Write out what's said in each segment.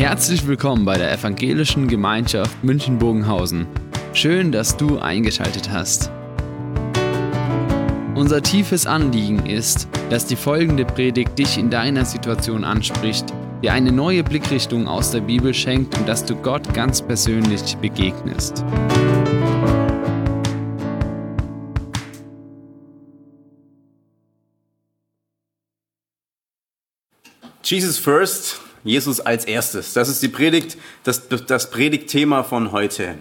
Herzlich willkommen bei der Evangelischen Gemeinschaft München-Bogenhausen. Schön, dass du eingeschaltet hast. Unser tiefes Anliegen ist, dass die folgende Predigt dich in deiner Situation anspricht, dir eine neue Blickrichtung aus der Bibel schenkt und dass du Gott ganz persönlich begegnest. Jesus first, Jesus als erstes. Das ist die Predigt, das Predigtthema von heute.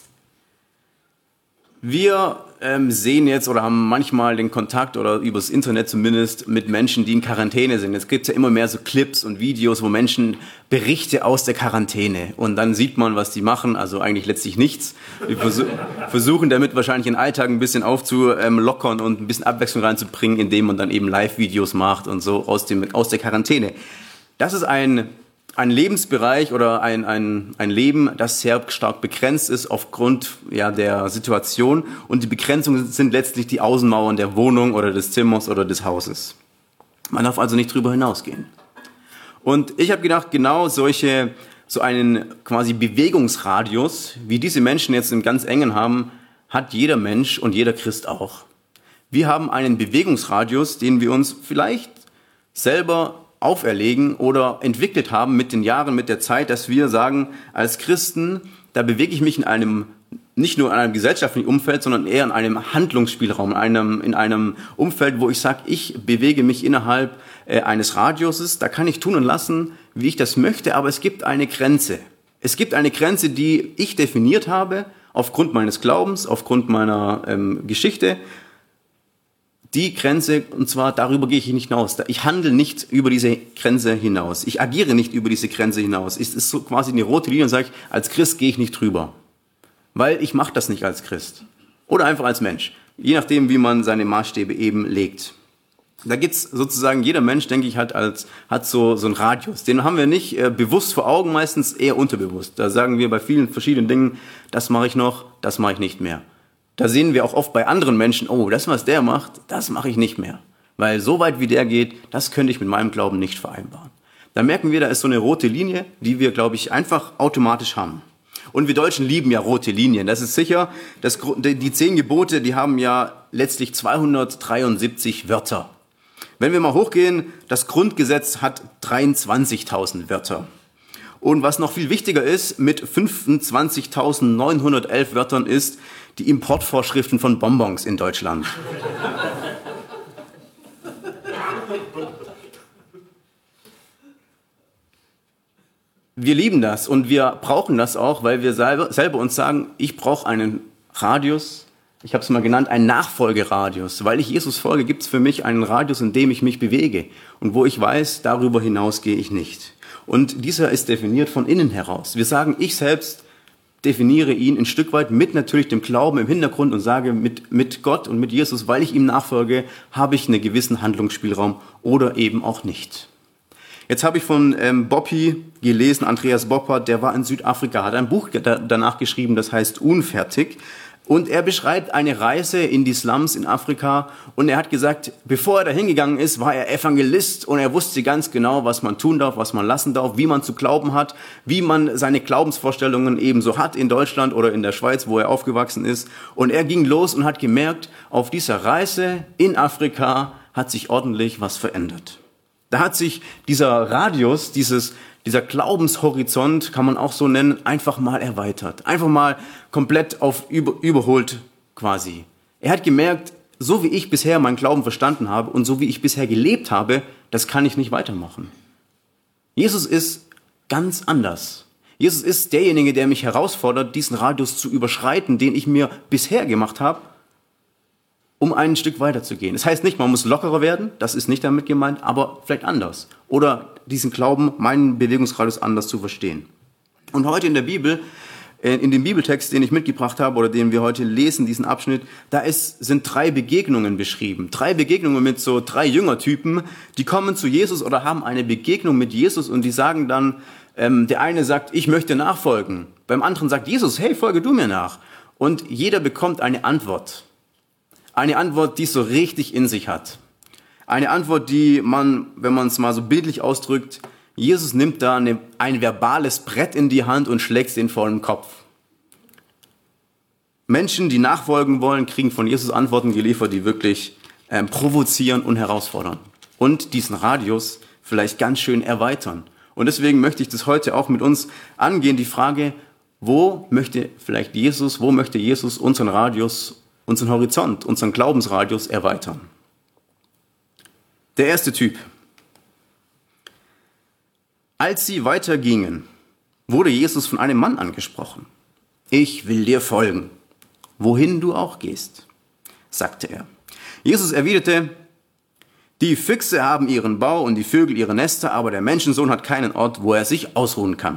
Wir sehen jetzt oder haben manchmal den Kontakt oder übers Internet zumindest mit Menschen, die in Quarantäne sind. Es gibt ja immer mehr so Clips und Videos, wo Menschen Berichte aus der Quarantäne und dann sieht man, was die machen, also eigentlich letztlich nichts. Wir versuchen damit wahrscheinlich den Alltag ein bisschen aufzulockern und ein bisschen Abwechslung reinzubringen, indem man dann eben Live-Videos macht und so aus der Quarantäne. Das ist ein Lebensbereich oder ein Leben, das sehr stark begrenzt ist aufgrund der Situation. Und die Begrenzungen sind letztlich die Außenmauern der Wohnung oder des Zimmers oder des Hauses. Man darf also nicht drüber hinausgehen. Und ich habe gedacht, genau so einen quasi Bewegungsradius, wie diese Menschen jetzt im ganz engen haben, hat jeder Mensch und jeder Christ auch. Wir haben einen Bewegungsradius, den wir uns vielleicht selber auferlegen oder entwickelt haben mit den Jahren, mit der Zeit, dass wir sagen, als Christen, da bewege ich mich nicht nur in einem gesellschaftlichen Umfeld, sondern eher in einem Handlungsspielraum, in einem Umfeld, wo ich sage, ich bewege mich innerhalb eines Radiuses, da kann ich tun und lassen, wie ich das möchte, aber es gibt eine Grenze. Es gibt eine Grenze, die ich definiert habe, aufgrund meines Glaubens, aufgrund meiner Geschichte. Die Grenze, und zwar darüber gehe ich nicht hinaus. Ich handle nicht über diese Grenze hinaus. Ich agiere nicht über diese Grenze hinaus. Es ist so quasi eine rote Linie und sage ich, als Christ gehe ich nicht drüber. Weil ich mache das nicht als Christ. Oder einfach als Mensch. Je nachdem, wie man seine Maßstäbe eben legt. Da gibt's sozusagen, jeder Mensch, denke ich, hat so einen Radius. Den haben wir nicht bewusst vor Augen, meistens eher unterbewusst. Da sagen wir bei vielen verschiedenen Dingen, das mache ich noch, das mache ich nicht mehr. Da sehen wir auch oft bei anderen Menschen, oh, das, was der macht, das mache ich nicht mehr. Weil so weit wie der geht, das könnte ich mit meinem Glauben nicht vereinbaren. Da merken wir, da ist so eine rote Linie, die wir, glaube ich, einfach automatisch haben. Und wir Deutschen lieben ja rote Linien. Das ist sicher, die 10 Gebote, die haben ja letztlich 273 Wörter. Wenn wir mal hochgehen, das Grundgesetz hat 23.000 Wörter. Und was noch viel wichtiger ist, mit 25.911 Wörtern ist die Importvorschriften von Bonbons in Deutschland. Wir lieben das und wir brauchen das auch, weil wir selber uns sagen, ich brauche einen Radius, ich habe es mal genannt, einen Nachfolgeradius. Weil ich Jesus folge, gibt es für mich einen Radius, in dem ich mich bewege und wo ich weiß, darüber hinaus gehe ich nicht. Und dieser ist definiert von innen heraus. Wir sagen, ich selbst definiere ihn ein Stück weit mit natürlich dem Glauben im Hintergrund und sage, mit Gott und mit Jesus, weil ich ihm nachfolge, habe ich einen gewissen Handlungsspielraum oder eben auch nicht. Jetzt habe ich von Boppi gelesen, Andreas Boppert, der war in Südafrika, hat ein Buch danach geschrieben, das heißt Unfertig. Und er beschreibt eine Reise in die Slums in Afrika und er hat gesagt, bevor er da hingegangen ist, war er Evangelist und er wusste ganz genau, was man tun darf, was man lassen darf, wie man zu glauben hat, wie man seine Glaubensvorstellungen ebenso hat in Deutschland oder in der Schweiz, wo er aufgewachsen ist. Und er ging los und hat gemerkt, auf dieser Reise in Afrika hat sich ordentlich was verändert. Da hat sich dieser Radius, dieser Glaubenshorizont, kann man auch so nennen, einfach mal erweitert. Einfach mal komplett überholt quasi. Er hat gemerkt, so wie ich bisher meinen Glauben verstanden habe und so wie ich bisher gelebt habe, das kann ich nicht weitermachen. Jesus ist ganz anders. Jesus ist derjenige, der mich herausfordert, diesen Radius zu überschreiten, den ich mir bisher gemacht habe, um ein Stück weiterzugehen. Das heißt nicht, man muss lockerer werden, das ist nicht damit gemeint, aber vielleicht anders. Oder diesen Glauben, meinen Bewegungsradius anders zu verstehen. Und heute in der Bibel, in dem Bibeltext, den ich mitgebracht habe oder den wir heute lesen, diesen Abschnitt, sind 3 Begegnungen beschrieben. 3 Begegnungen mit so 3 Jüngertypen, die kommen zu Jesus oder haben eine Begegnung mit Jesus und die sagen dann, der eine sagt, ich möchte nachfolgen. Beim anderen sagt Jesus, hey, folge du mir nach. Und jeder bekommt eine Antwort. Eine Antwort, die es so richtig in sich hat. Eine Antwort, die man, wenn man es mal so bildlich ausdrückt, Jesus nimmt da ein verbales Brett in die Hand und schlägt es den vor den Kopf. Menschen, die nachfolgen wollen, kriegen von Jesus Antworten geliefert, die wirklich provozieren und herausfordern. Und diesen Radius vielleicht ganz schön erweitern. Und deswegen möchte ich das heute auch mit uns angehen, die Frage, wo möchte Jesus unseren Radius, unseren Horizont, unseren Glaubensradius erweitern? Der erste Typ. Als sie weitergingen, wurde Jesus von einem Mann angesprochen. Ich will dir folgen, wohin du auch gehst, sagte er. Jesus erwiderte, die Füchse haben ihren Bau und die Vögel ihre Nester, aber der Menschensohn hat keinen Ort, wo er sich ausruhen kann.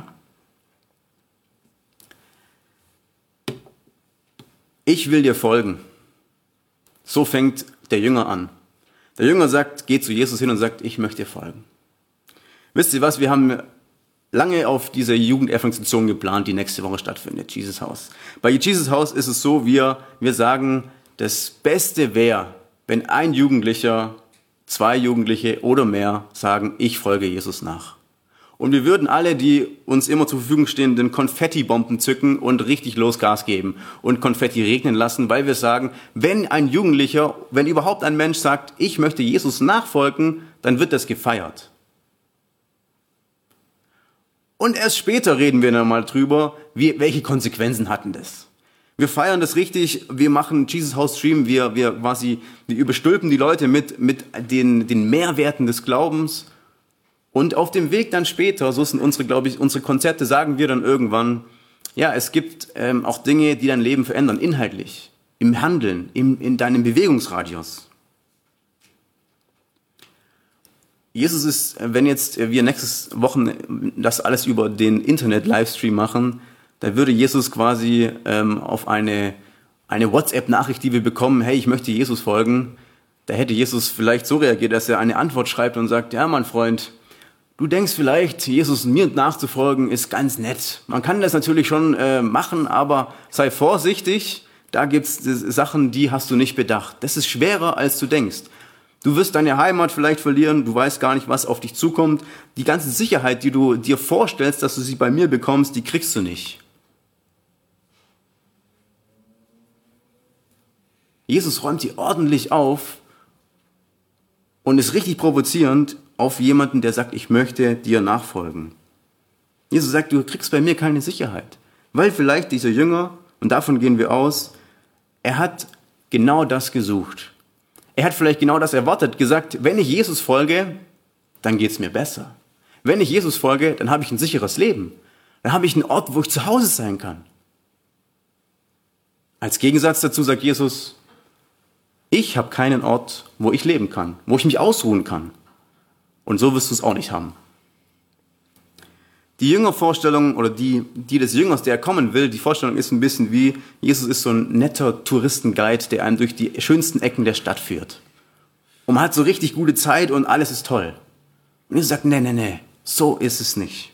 Ich will dir folgen. So fängt der Jünger an. Der Jünger geht zu Jesus hin und sagt, ich möchte dir folgen. Wisst ihr was, wir haben lange auf diese Jugendevangelisation geplant, die nächste Woche stattfindet, Jesus Haus. Bei Jesus Haus ist es so, wir sagen, das Beste wäre, wenn ein Jugendlicher, 2 Jugendliche oder mehr sagen, ich folge Jesus nach. Und wir würden alle, die uns immer zur Verfügung stehenden Konfettibomben zücken und richtig los Gas geben und Konfetti regnen lassen, weil wir sagen, wenn ein Jugendlicher, wenn überhaupt ein Mensch sagt, ich möchte Jesus nachfolgen, dann wird das gefeiert. Und erst später reden wir dann mal drüber, welche Konsequenzen hatten das. Wir feiern das richtig, wir machen Jesus House Stream, wir überstülpen die Leute mit den Mehrwerten des Glaubens. Und auf dem Weg dann später, so sind unsere Konzepte, sagen wir dann irgendwann, ja, es gibt auch Dinge, die dein Leben verändern, inhaltlich, im Handeln, in deinem Bewegungsradius. Jesus ist, wenn jetzt wir nächstes Wochen das alles über den Internet-Livestream machen, da würde Jesus quasi auf eine WhatsApp-Nachricht, die wir bekommen, hey, ich möchte Jesus folgen, da hätte Jesus vielleicht so reagiert, dass er eine Antwort schreibt und sagt, ja, mein Freund, du denkst vielleicht, Jesus mir nachzufolgen ist ganz nett. Man kann das natürlich schon machen, aber sei vorsichtig, da gibt's Sachen, die hast du nicht bedacht. Das ist schwerer, als du denkst. Du wirst deine Heimat vielleicht verlieren, du weißt gar nicht, was auf dich zukommt. Die ganze Sicherheit, die du dir vorstellst, dass du sie bei mir bekommst, die kriegst du nicht. Jesus räumt die ordentlich auf und ist richtig provozierend auf jemanden, der sagt, ich möchte dir nachfolgen. Jesus sagt, du kriegst bei mir keine Sicherheit. Weil vielleicht dieser Jünger, und davon gehen wir aus, er hat genau das gesucht. Er hat vielleicht genau das erwartet, gesagt, wenn ich Jesus folge, dann geht's mir besser. Wenn ich Jesus folge, dann habe ich ein sicheres Leben. Dann habe ich einen Ort, wo ich zu Hause sein kann. Als Gegensatz dazu sagt Jesus, ich habe keinen Ort, wo ich leben kann, wo ich mich ausruhen kann. Und so wirst du es auch nicht haben. Die Jüngervorstellung oder die des Jüngers, der kommen will, die Vorstellung ist ein bisschen wie, Jesus ist so ein netter Touristenguide, der einen durch die schönsten Ecken der Stadt führt. Und man hat so richtig gute Zeit und alles ist toll. Und Jesus sagt, nee, so ist es nicht.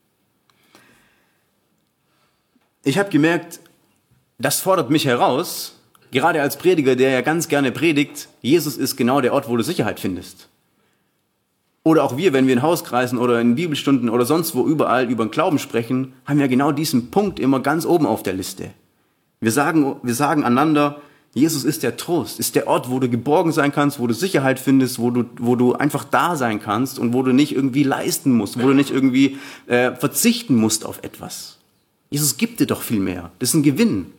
Ich habe gemerkt, das fordert mich heraus, gerade als Prediger, der ja ganz gerne predigt, Jesus ist genau der Ort, wo du Sicherheit findest. Oder auch wir, wenn wir in Hauskreisen oder in Bibelstunden oder sonst wo überall über den Glauben sprechen, haben wir genau diesen Punkt immer ganz oben auf der Liste. Wir sagen einander, Jesus ist der Trost, ist der Ort, wo du geborgen sein kannst, wo du Sicherheit findest, wo du einfach da sein kannst und wo du nicht irgendwie leisten musst, wo du nicht irgendwie verzichten musst auf etwas. Jesus gibt dir doch viel mehr. Das ist ein Gewinn.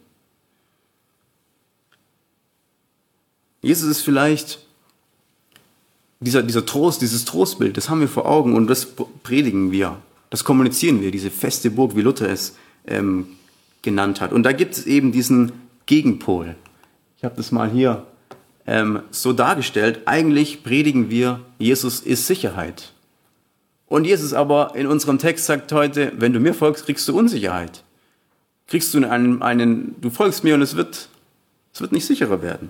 Jesus ist vielleicht dieser Trost, dieses Trostbild, das haben wir vor Augen und das predigen wir, das kommunizieren wir, diese feste Burg, wie Luther es genannt hat. Und da gibt es eben diesen Gegenpol. Ich habe das mal hier so dargestellt. Eigentlich predigen wir, Jesus ist Sicherheit. Und Jesus aber in unserem Text sagt heute, wenn du mir folgst, kriegst du Unsicherheit. Kriegst du du folgst mir und es wird nicht sicherer werden.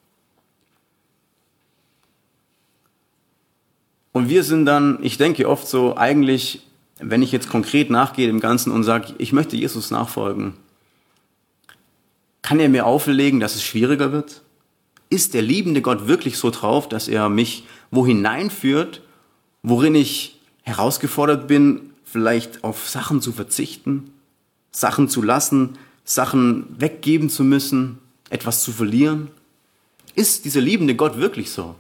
Und wir sind dann, ich denke oft so, eigentlich, wenn ich jetzt konkret nachgehe dem Ganzen und sage, ich möchte Jesus nachfolgen, kann er mir auferlegen, dass es schwieriger wird? Ist der liebende Gott wirklich so drauf, dass er mich wo hineinführt, worin ich herausgefordert bin, vielleicht auf Sachen zu verzichten, Sachen zu lassen, Sachen weggeben zu müssen, etwas zu verlieren? Ist dieser liebende Gott wirklich so?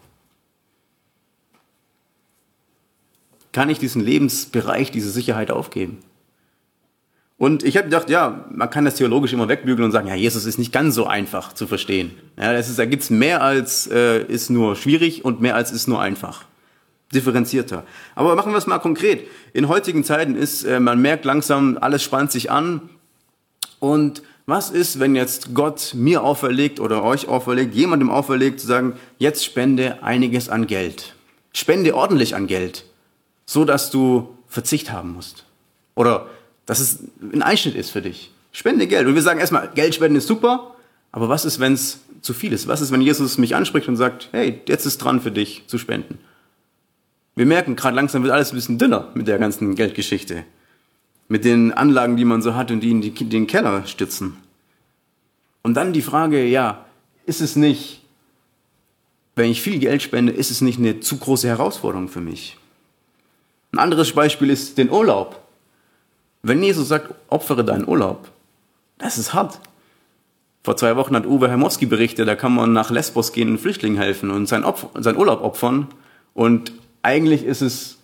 Kann ich diesen Lebensbereich, diese Sicherheit aufgeben? Und ich habe gedacht, ja, man kann das theologisch immer wegbügeln und sagen, ja, Jesus ist nicht ganz so einfach zu verstehen. Ja, da gibt es mehr als ist nur schwierig und mehr als ist nur einfach. Differenzierter. Aber machen wir es mal konkret. In heutigen Zeiten ist, man merkt langsam, alles spannt sich an. Und was ist, wenn jetzt Gott mir auferlegt oder euch auferlegt, jemandem auferlegt, zu sagen, jetzt spende einiges an Geld. Spende ordentlich an Geld, so dass du Verzicht haben musst. Oder dass es ein Einschnitt ist für dich. Spende Geld. Und wir sagen erstmal, Geld spenden ist super, aber was ist, wenn es zu viel ist? Was ist, wenn Jesus mich anspricht und sagt, hey, jetzt ist dran für dich zu spenden? Wir merken, gerade langsam wird alles ein bisschen dünner mit der ganzen Geldgeschichte. Mit den Anlagen, die man so hat und die in den Keller stützen. Und dann die Frage, ja, ist es nicht, wenn ich viel Geld spende, ist es nicht eine zu große Herausforderung für mich? Ein anderes Beispiel ist den Urlaub. Wenn Jesus sagt, opfere deinen Urlaub, das ist hart. Vor 2 Wochen hat Uwe Hermowski berichtet, da kann man nach Lesbos gehen und Flüchtlingen helfen und seinen Urlaub opfern. Und eigentlich ist es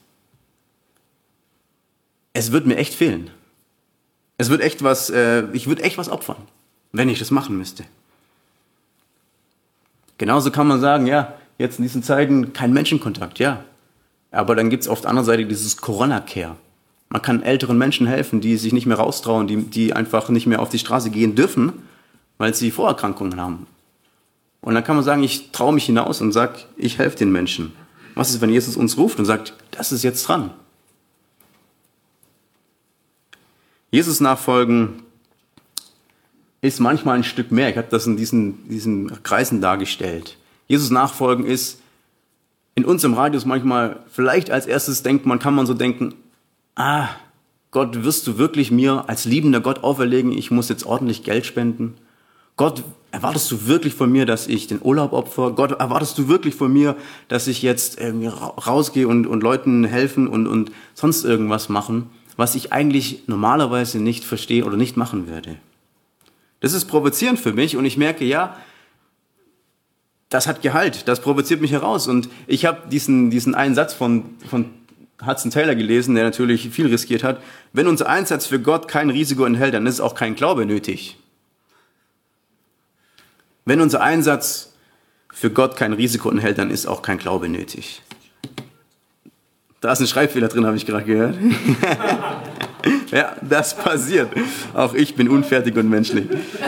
wird mir echt fehlen. Ich würde echt was opfern, wenn ich das machen müsste. Genauso kann man sagen, ja, jetzt in diesen Zeiten kein Menschenkontakt, ja. Aber dann gibt es auf der anderen Seite dieses Corona-Care. Man kann älteren Menschen helfen, die sich nicht mehr raustrauen, die einfach nicht mehr auf die Straße gehen dürfen, weil sie Vorerkrankungen haben. Und dann kann man sagen, ich traue mich hinaus und sage, ich helfe den Menschen. Was ist, wenn Jesus uns ruft und sagt, das ist jetzt dran? Jesus nachfolgen ist manchmal ein Stück mehr. Ich habe das in diesen Kreisen dargestellt. Jesus nachfolgen ist in unserem Radius manchmal, vielleicht als erstes kann man so denken, Gott, wirst du wirklich mir als liebender Gott auferlegen, ich muss jetzt ordentlich Geld spenden? Gott, erwartest du wirklich von mir, dass ich den Urlaub opfere? Gott, erwartest du wirklich von mir, dass ich jetzt rausgehe und Leuten helfen und sonst irgendwas machen, was ich eigentlich normalerweise nicht verstehe oder nicht machen würde? Das ist provozierend für mich und ich merke, ja, das hat Gehalt, das provoziert mich heraus. Und ich habe diesen einen Satz von Hudson Taylor gelesen, der natürlich viel riskiert hat. Wenn unser Einsatz für Gott kein Risiko enthält, dann ist auch kein Glaube nötig. Wenn unser Einsatz für Gott kein Risiko enthält, dann ist auch kein Glaube nötig. Da ist ein Schreibfehler drin, habe ich gerade gehört. Ja, das passiert. Auch ich bin unfertig und menschlich.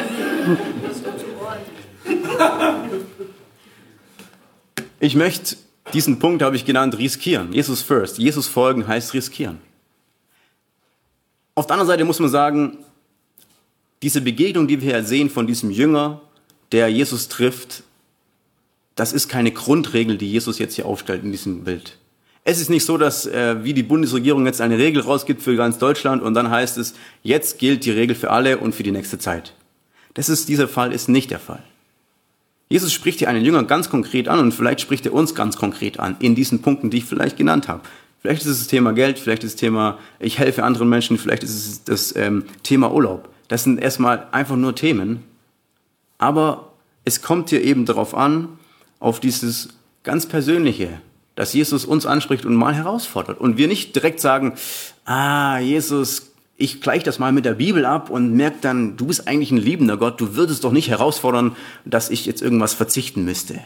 Ich möchte diesen Punkt, habe ich genannt, riskieren. Jesus first. Jesus folgen heißt riskieren. Auf der anderen Seite muss man sagen, diese Begegnung, die wir hier sehen von diesem Jünger, der Jesus trifft, das ist keine Grundregel, die Jesus jetzt hier aufstellt in diesem Bild. Es ist nicht so, dass wie die Bundesregierung jetzt eine Regel rausgibt für ganz Deutschland und dann heißt es, jetzt gilt die Regel für alle und für die nächste Zeit. Dieser Fall ist nicht der Fall. Jesus spricht hier einen Jünger ganz konkret an und vielleicht spricht er uns ganz konkret an in diesen Punkten, die ich vielleicht genannt habe. Vielleicht ist es das Thema Geld, vielleicht ist es das Thema, ich helfe anderen Menschen, vielleicht ist es das Thema Urlaub. Das sind erstmal einfach nur Themen, aber es kommt hier eben darauf an, auf dieses ganz Persönliche, dass Jesus uns anspricht und mal herausfordert. Und wir nicht direkt sagen, Jesus, ich gleiche das mal mit der Bibel ab und merke dann, du bist eigentlich ein liebender Gott, du würdest doch nicht herausfordern, dass ich jetzt irgendwas verzichten müsste.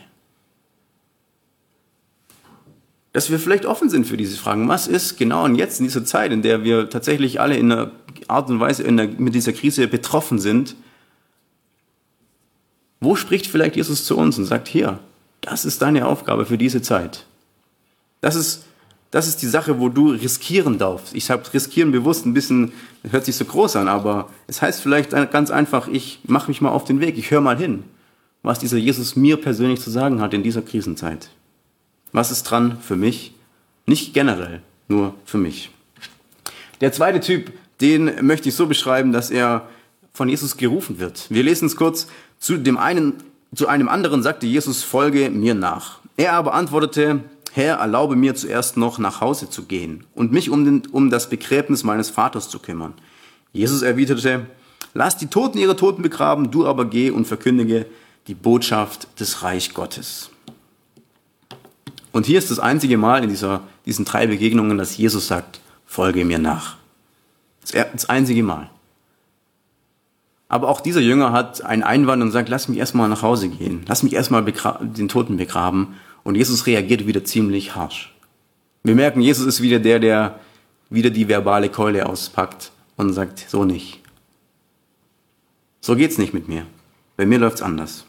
Dass wir vielleicht offen sind für diese Fragen. Was ist genau und jetzt in dieser Zeit, in der wir tatsächlich alle in einer Art und Weise mit dieser Krise betroffen sind, wo spricht vielleicht Jesus zu uns und sagt, hier, das ist deine Aufgabe für diese Zeit. Das ist die Sache, wo du riskieren darfst. Ich habe riskieren bewusst ein bisschen, hört sich so groß an, aber es heißt vielleicht ganz einfach, ich mache mich mal auf den Weg, ich höre mal hin, was dieser Jesus mir persönlich zu sagen hat in dieser Krisenzeit. Was ist dran für mich? Nicht generell, nur für mich. Der zweite Typ, den möchte ich so beschreiben, dass er von Jesus gerufen wird. Wir lesen es kurz. Zu einem anderen sagte Jesus, folge mir nach. Er aber antwortete, Herr, erlaube mir zuerst noch nach Hause zu gehen und mich um das Begräbnis meines Vaters zu kümmern. Jesus erwiderte, lass die Toten ihre Toten begraben, du aber geh und verkündige die Botschaft des Reich Gottes. Und hier ist das einzige Mal in diesen 3 Begegnungen, dass Jesus sagt, folge mir nach. Das einzige Mal. Aber auch dieser Jünger hat einen Einwand und sagt, lass mich erstmal nach Hause gehen. Lass mich erstmal den Toten begraben. Und Jesus reagiert wieder ziemlich harsch. Wir merken, Jesus ist wieder der wieder die verbale Keule auspackt und sagt, so nicht. So geht's nicht mit mir. Bei mir läuft's anders.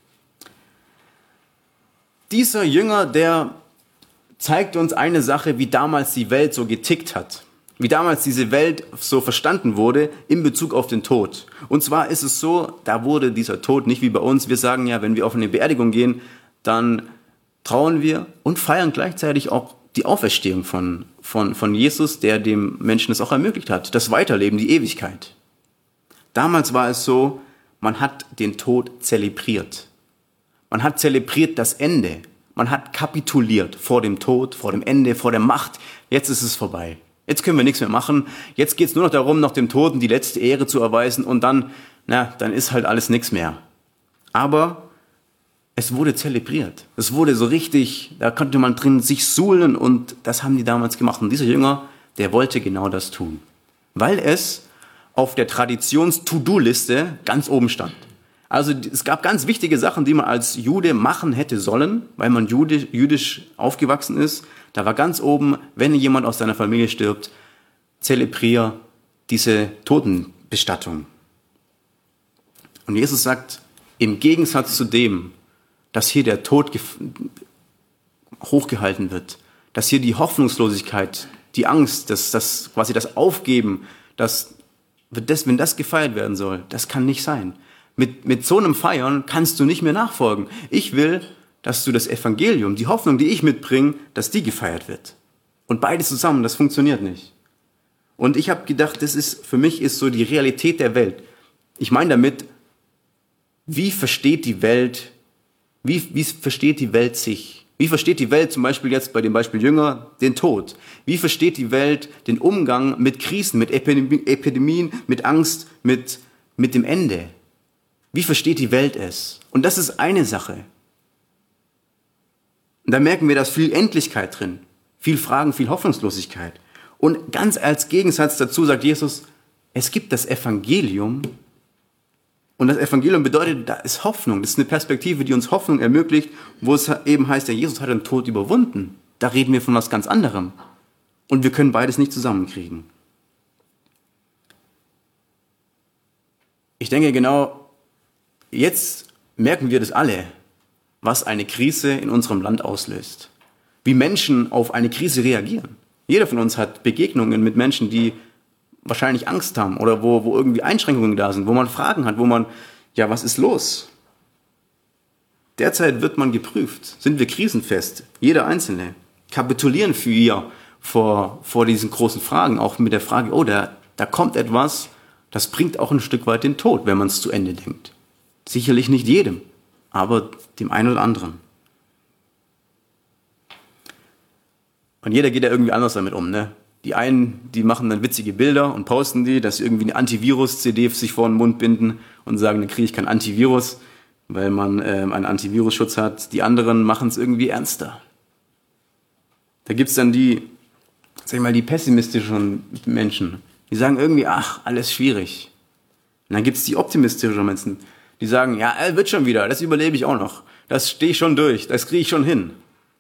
Dieser Jünger, der zeigt uns eine Sache, wie damals die Welt so getickt hat. Wie damals diese Welt so verstanden wurde in Bezug auf den Tod. Und zwar ist es so, da wurde dieser Tod nicht wie bei uns. Wir sagen ja, wenn wir auf eine Beerdigung gehen, dann trauern wir und feiern gleichzeitig auch die Auferstehung von Jesus, der dem Menschen es auch ermöglicht hat. Das Weiterleben, die Ewigkeit. Damals war es so, man hat den Tod zelebriert. Man hat zelebriert das Ende. Man hat kapituliert vor dem Tod, vor dem Ende, vor der Macht. Jetzt ist es vorbei. Jetzt können wir nichts mehr machen. Jetzt geht es nur noch darum, noch dem Toten die letzte Ehre zu erweisen und dann ist halt alles nichts mehr. Aber es wurde zelebriert. Es wurde so richtig, da konnte man drin sich suhlen und das haben die damals gemacht. Und dieser Jünger, der wollte genau das tun. Weil es auf der Traditions-To-Do-Liste ganz oben stand. Also es gab ganz wichtige Sachen, die man als Jude machen hätte sollen, weil man jüdisch aufgewachsen ist. Da war ganz oben, wenn jemand aus deiner Familie stirbt, zelebriere diese Totenbestattung. Und Jesus sagt, im Gegensatz zu dem, dass hier der Tod hochgehalten wird, dass hier die Hoffnungslosigkeit, die Angst, das quasi das Aufgeben, wenn das gefeiert werden soll, das kann nicht sein. Mit so einem Feiern kannst du nicht mehr nachfolgen. Ich will, dass du das Evangelium, die Hoffnung, die ich mitbringe, dass die gefeiert wird. Und beides zusammen, das funktioniert nicht. Und ich habe gedacht, für mich ist so die Realität der Welt. Ich meine damit, wie versteht die Welt sich? Wie versteht die Welt zum Beispiel jetzt bei dem Beispiel Jünger den Tod? Wie versteht die Welt den Umgang mit Krisen, mit Epidemien, mit Angst, mit dem Ende? Wie versteht die Welt es? Und das ist eine Sache. Und da merken wir, da ist viel Endlichkeit drin, viel Fragen, viel Hoffnungslosigkeit. Und ganz als Gegensatz dazu sagt Jesus, es gibt das Evangelium. Und das Evangelium bedeutet, da ist Hoffnung. Das ist eine Perspektive, die uns Hoffnung ermöglicht, wo es eben heißt, ja, Jesus hat den Tod überwunden. Da reden wir von was ganz anderem. Und wir können beides nicht zusammenkriegen. Ich denke genau, jetzt merken wir das alle, was eine Krise in unserem Land auslöst. Wie Menschen auf eine Krise reagieren. Jeder von uns hat Begegnungen mit Menschen, die wahrscheinlich Angst haben oder wo irgendwie Einschränkungen da sind, wo man Fragen hat, was ist los? Derzeit wird man geprüft. Sind wir krisenfest? Jeder Einzelne. Kapitulieren wir vor diesen großen Fragen, auch mit der Frage, da kommt etwas, das bringt auch ein Stück weit den Tod, wenn man es zu Ende denkt. Sicherlich nicht jedem, aber dem einen oder anderen. Und jeder geht ja irgendwie anders damit um, ne? Die einen, die machen dann witzige Bilder und posten die, dass sie irgendwie eine Antivirus-CD sich vor den Mund binden und sagen, dann kriege ich kein Antivirus, weil man einen Antivirusschutz hat. Die anderen machen es irgendwie ernster. Da gibt es dann die pessimistischen Menschen, die sagen irgendwie, alles schwierig. Und dann gibt es die optimistischen Menschen, die sagen, ja, wird schon wieder, das überlebe ich auch noch. Das stehe ich schon durch, das kriege ich schon hin.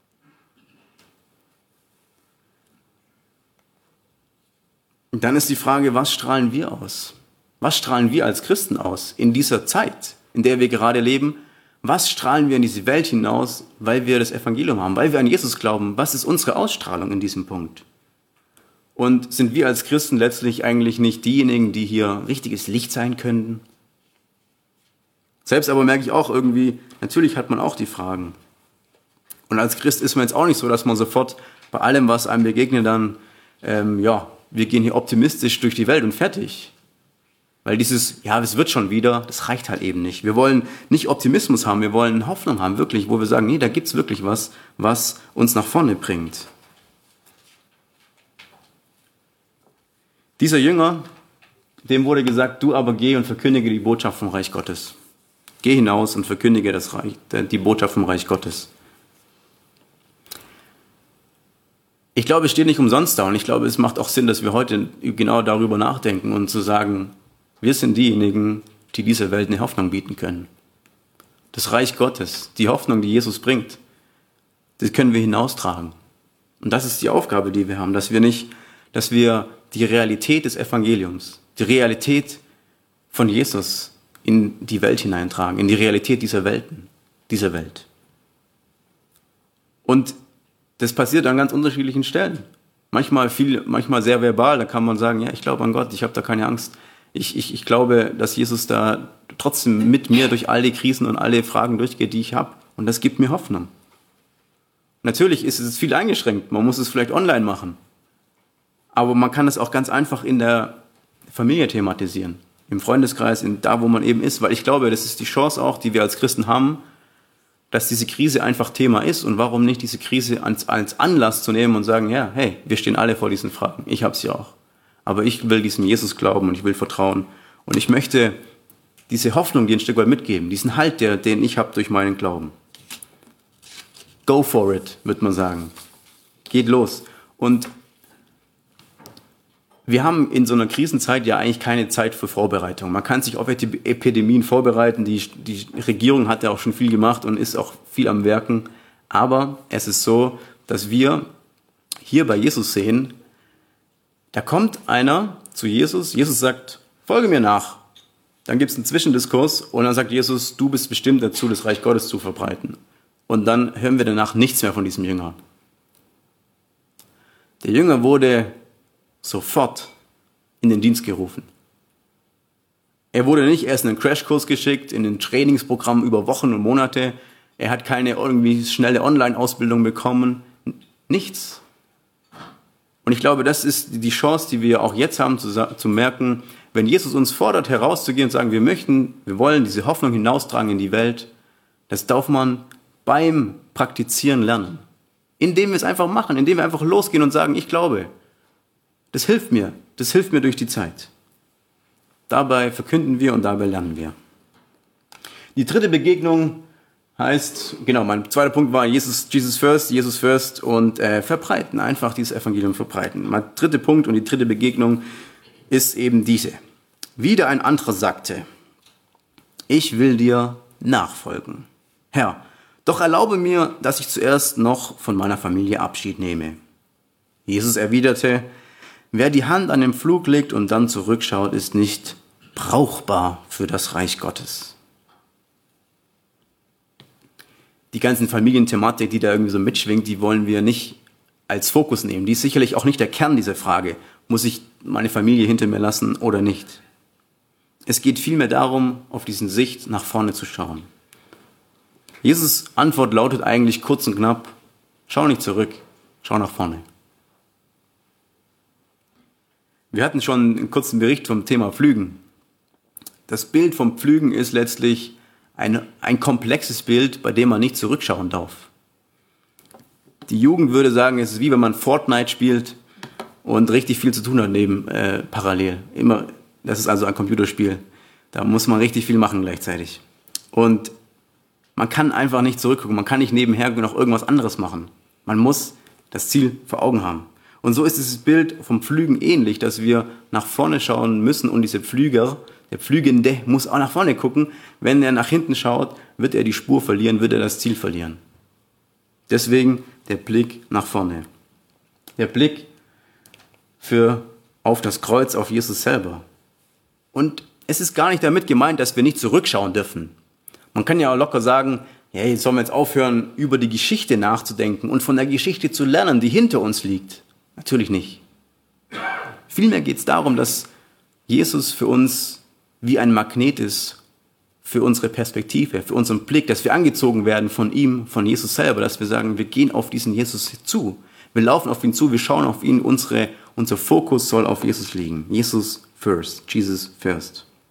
Und dann ist die Frage, was strahlen wir aus? Was strahlen wir als Christen aus in dieser Zeit, in der wir gerade leben? Was strahlen wir in diese Welt hinaus, weil wir das Evangelium haben, weil wir an Jesus glauben? Was ist unsere Ausstrahlung in diesem Punkt? Und sind wir als Christen letztlich eigentlich nicht diejenigen, die hier richtiges Licht sein könnten? Selbst aber merke ich auch irgendwie, natürlich hat man auch die Fragen. Und als Christ ist man jetzt auch nicht so, dass man sofort bei allem, was einem begegnet, dann, wir gehen hier optimistisch durch die Welt und fertig. Weil dieses, ja, es wird schon wieder, das reicht halt eben nicht. Wir wollen nicht Optimismus haben, wir wollen Hoffnung haben, wirklich, wo wir sagen, nee, da gibt's wirklich was, was uns nach vorne bringt. Dieser Jünger, dem wurde gesagt, du aber geh und verkündige die Botschaft vom Reich Gottes. Geh hinaus und verkündige die Botschaft vom Reich Gottes. Ich glaube, es steht nicht umsonst da und ich glaube, es macht auch Sinn, dass wir heute genau darüber nachdenken und zu sagen, wir sind diejenigen, die dieser Welt eine Hoffnung bieten können. Das Reich Gottes, die Hoffnung, die Jesus bringt, das können wir hinaustragen. Und das ist die Aufgabe, die wir haben, dass wir die Realität des Evangeliums, die Realität von Jesus in die Welt hineintragen, in die Realität dieser Welt. Und das passiert an ganz unterschiedlichen Stellen. Manchmal sehr verbal, da kann man sagen, ja, ich glaube an Gott, ich habe da keine Angst. Ich glaube, dass Jesus da trotzdem mit mir durch all die Krisen und alle Fragen durchgeht, die ich habe. Und das gibt mir Hoffnung. Natürlich ist es viel eingeschränkt, man muss es vielleicht online machen. Aber man kann es auch ganz einfach in der Familie thematisieren, im Freundeskreis, da wo man eben ist. Weil ich glaube, das ist die Chance auch, die wir als Christen haben, dass diese Krise einfach Thema ist. Und warum nicht diese Krise als Anlass zu nehmen und sagen, ja, hey, wir stehen alle vor diesen Fragen. Ich habe sie auch. Aber ich will diesem Jesus glauben und ich will vertrauen. Und ich möchte diese Hoffnung dir ein Stück weit mitgeben, diesen Halt, den ich habe durch meinen Glauben. Go for it, würde man sagen. Geht los. Und wir haben in so einer Krisenzeit ja eigentlich keine Zeit für Vorbereitung. Man kann sich auf Epidemien vorbereiten. Die Regierung hat ja auch schon viel gemacht und ist auch viel am Werken. Aber es ist so, dass wir hier bei Jesus sehen, da kommt einer zu Jesus. Jesus sagt, folge mir nach. Dann gibt es einen Zwischendiskurs und dann sagt Jesus, du bist bestimmt dazu, das Reich Gottes zu verbreiten. Und dann hören wir danach nichts mehr von diesem Jünger. Der Jünger wurde sofort in den Dienst gerufen. Er wurde nicht erst in einen Crashkurs geschickt, in ein Trainingsprogramm über Wochen und Monate. Er hat keine irgendwie schnelle Online-Ausbildung bekommen. Nichts. Und ich glaube, das ist die Chance, die wir auch jetzt haben, zu merken, wenn Jesus uns fordert, herauszugehen und sagen, wir wollen diese Hoffnung hinaustragen in die Welt, das darf man beim Praktizieren lernen. Indem wir es einfach machen, indem wir einfach losgehen und sagen, ich glaube, das hilft mir durch die Zeit. Dabei verkünden wir und dabei lernen wir. Die dritte Begegnung heißt, genau, mein zweiter Punkt war Jesus first und verbreiten, einfach dieses Evangelium verbreiten. Mein dritter Punkt und die dritte Begegnung ist eben diese. Wieder ein anderer sagte, ich will dir nachfolgen. Herr, doch erlaube mir, dass ich zuerst noch von meiner Familie Abschied nehme. Jesus erwiderte, wer die Hand an den Pflug legt und dann zurückschaut, ist nicht brauchbar für das Reich Gottes. Die ganzen Familienthematik, die da irgendwie so mitschwingt, die wollen wir nicht als Fokus nehmen. Die ist sicherlich auch nicht der Kern dieser Frage. Muss ich meine Familie hinter mir lassen oder nicht? Es geht vielmehr darum, auf diesen Sicht nach vorne zu schauen. Jesus' Antwort lautet eigentlich kurz und knapp, schau nicht zurück, schau nach vorne. Wir hatten schon einen kurzen Bericht vom Thema Pflügen. Das Bild vom Pflügen ist letztlich ein komplexes Bild, bei dem man nicht zurückschauen darf. Die Jugend würde sagen, es ist wie wenn man Fortnite spielt und richtig viel zu tun hat parallel. Das ist also ein Computerspiel. Da muss man richtig viel machen gleichzeitig. Und man kann einfach nicht zurückgucken, man kann nicht nebenher noch irgendwas anderes machen. Man muss das Ziel vor Augen haben. Und so ist dieses Bild vom Pflügen ähnlich, dass wir nach vorne schauen müssen und der Pflügende muss auch nach vorne gucken. Wenn er nach hinten schaut, wird er die Spur verlieren, wird er das Ziel verlieren. Deswegen der Blick nach vorne. Der Blick auf das Kreuz, auf Jesus selber. Und es ist gar nicht damit gemeint, dass wir nicht zurückschauen dürfen. Man kann ja auch locker sagen, hey, sollen wir jetzt aufhören, über die Geschichte nachzudenken und von der Geschichte zu lernen, die hinter uns liegt? Natürlich nicht. Vielmehr geht es darum, dass Jesus für uns wie ein Magnet ist, für unsere Perspektive, für unseren Blick, dass wir angezogen werden von ihm, von Jesus selber, dass wir sagen, wir gehen auf diesen Jesus zu. Wir laufen auf ihn zu, wir schauen auf ihn, unser Fokus soll auf Jesus liegen. Jesus first.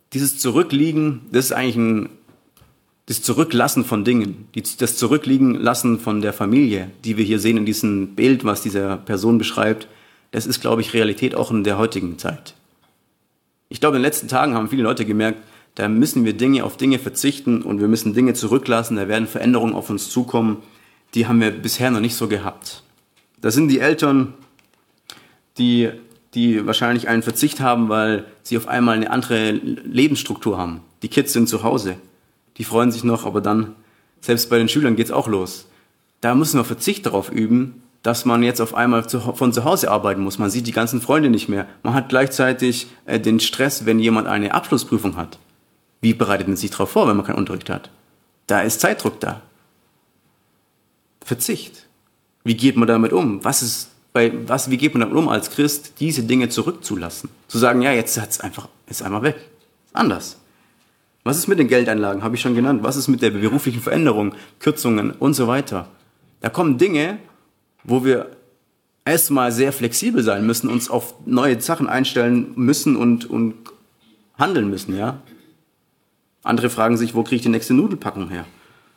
dieses Zurückliegen, das ist eigentlich das Zurücklassen von Dingen, das Zurückliegen lassen von der Familie, die wir hier sehen in diesem Bild, was diese Person beschreibt, das ist, glaube ich, Realität auch in der heutigen Zeit. Ich glaube, in den letzten Tagen haben viele Leute gemerkt, da müssen wir auf Dinge verzichten und wir müssen Dinge zurücklassen, da werden Veränderungen auf uns zukommen, die haben wir bisher noch nicht so gehabt. Das sind die Eltern, die wahrscheinlich einen Verzicht haben, weil sie auf einmal eine andere Lebensstruktur haben. Die Kids sind zu Hause, die freuen sich noch, aber dann, selbst bei den Schülern geht's auch los. Da müssen wir Verzicht darauf üben, dass man jetzt auf einmal von zu Hause arbeiten muss. Man sieht die ganzen Freunde nicht mehr. Man hat gleichzeitig den Stress, wenn jemand eine Abschlussprüfung hat. Wie bereitet man sich darauf vor, wenn man keinen Unterricht hat? Da ist Zeitdruck da. Verzicht. Wie geht man damit um? Wie geht man damit um als Christ, diese Dinge zurückzulassen? Zu sagen, ja, jetzt ist einfach weg. Ist anders. Was ist mit den Geldeinlagen? Habe ich schon genannt. Was ist mit der beruflichen Veränderung, Kürzungen und so weiter? Da kommen Dinge, wo wir erstmal sehr flexibel sein müssen, uns auf neue Sachen einstellen müssen und handeln müssen, ja. Andere fragen sich, wo kriege ich die nächste Nudelpackung her?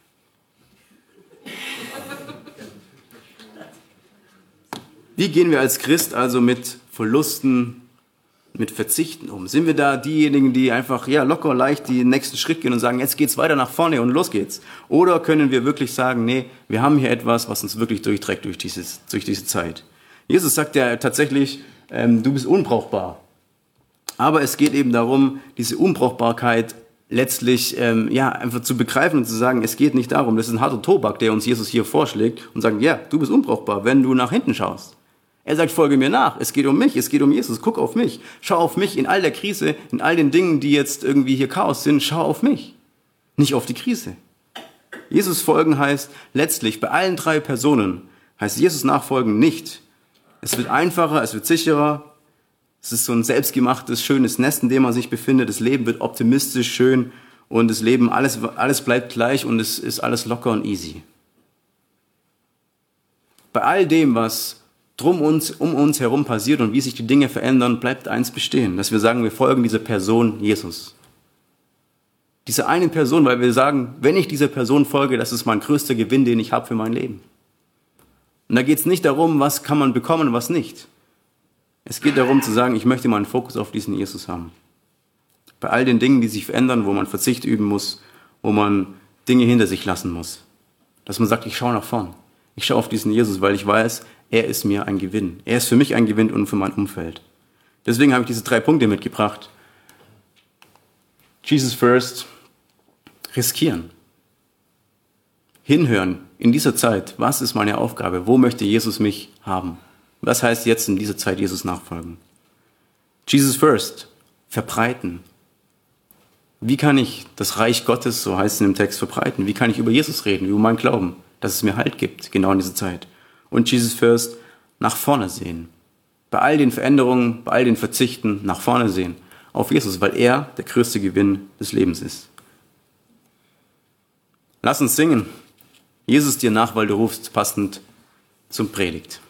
Wie gehen wir als Christ also mit Verlusten, mit Verzichten um? Sind wir da diejenigen, die einfach locker, leicht den nächsten Schritt gehen und sagen, jetzt geht's weiter nach vorne und los geht's? Oder können wir wirklich sagen, nee, wir haben hier etwas, was uns wirklich durchträgt durch diese Zeit? Jesus sagt ja tatsächlich, du bist unbrauchbar. Aber es geht eben darum, diese Unbrauchbarkeit letztlich einfach zu begreifen und zu sagen, es geht nicht darum, das ist ein harter Tobak, der uns Jesus hier vorschlägt und sagt, ja, du bist unbrauchbar, wenn du nach hinten schaust. Er sagt, folge mir nach, es geht um mich, es geht um Jesus, guck auf mich, schau auf mich in all der Krise, in all den Dingen, die jetzt irgendwie hier Chaos sind, schau auf mich, nicht auf die Krise. Jesus folgen heißt letztlich bei allen 3 Personen, heißt Jesus nachfolgen nicht. Es wird einfacher, es wird sicherer, es ist so ein selbstgemachtes, schönes Nest, in dem man sich befindet. Das Leben wird optimistisch, schön und das Leben, alles bleibt gleich und es ist alles locker und easy. Bei all dem, was um uns herum passiert und wie sich die Dinge verändern, bleibt eins bestehen, dass wir sagen, wir folgen dieser Person Jesus. Dieser einen Person, weil wir sagen, wenn ich dieser Person folge, das ist mein größter Gewinn, den ich habe für mein Leben. Und da geht es nicht darum, was kann man bekommen und was nicht. Es geht darum zu sagen, ich möchte meinen Fokus auf diesen Jesus haben. Bei all den Dingen, die sich verändern, wo man Verzicht üben muss, wo man Dinge hinter sich lassen muss. Dass man sagt, ich schaue nach vorn. Ich schaue auf diesen Jesus, weil ich weiß, er ist mir ein Gewinn. Er ist für mich ein Gewinn und für mein Umfeld. Deswegen habe ich diese 3 Punkte mitgebracht. Jesus first, riskieren. Hinhören in dieser Zeit, was ist meine Aufgabe? Wo möchte Jesus mich haben? Was heißt jetzt in dieser Zeit Jesus nachfolgen? Jesus first, verbreiten. Wie kann ich das Reich Gottes, so heißt es in dem Text, verbreiten? Wie kann ich über Jesus reden, über meinen Glauben, dass es mir Halt gibt, genau in dieser Zeit? Und Jesus first, nach vorne sehen. Bei all den Veränderungen, bei all den Verzichten, nach vorne sehen. Auf Jesus, weil er der größte Gewinn des Lebens ist. Lass uns singen. Jesus dir nach, weil du rufst, passend zum Predigt.